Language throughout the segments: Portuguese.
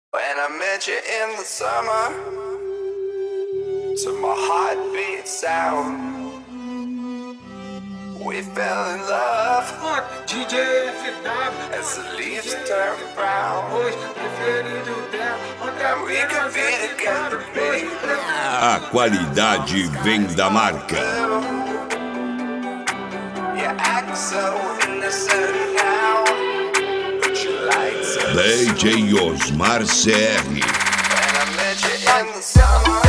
When I met you in the summer, to my heartbeat sound, we fell in love DJ FW, as the leaves turn brown, hoje preferido dela. and we could be together, baby. A qualidade vem da marca. You act so innocent now, but you lied so DJ Osmar CR. When I met you in the summer,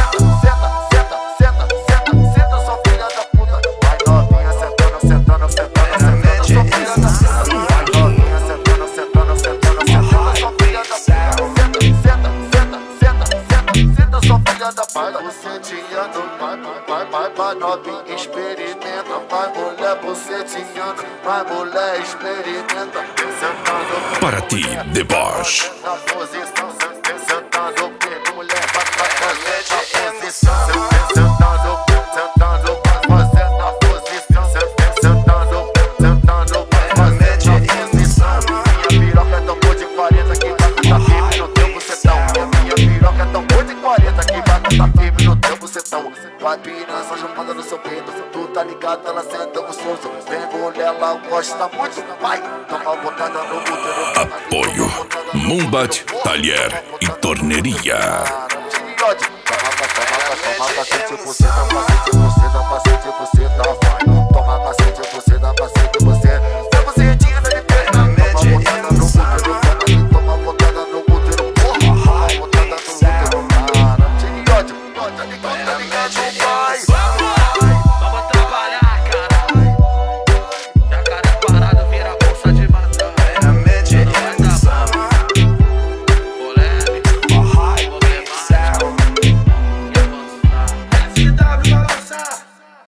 Senta, sua filha da puta. Vai novinha, sentando, sentando, sentando, when I met you in the summer, vai novinha, sentando, sentando, sentando, sentando, sua filha da puta. Senta, sua filha da puta. Buceteando, vai novinha, experimenta. Vai mulher, buceteando, vai mulher, experimenta. Sentando, Para ti, The Boss. na posição, sentando, mulher, vai met you in the posição, sentando, vai fazendo a posição, sentando, when I met you in the summer, minha piroca é tão boa de 40 que vai contar firme no teu bucetão. Minha piroca é tão boa de 40 que vai contar firme no teu bucetão. Vai piranha, chupada no seu peito, tu tá ligado, ela senta gostoso. Vem mulher, ela gosta muito, vai, toma botada no útero. Apoio Mumbat, Talher e Torneria. Toma cacete, buceta, cacete, buceta, cacete, buceta, vai. Toma cacete,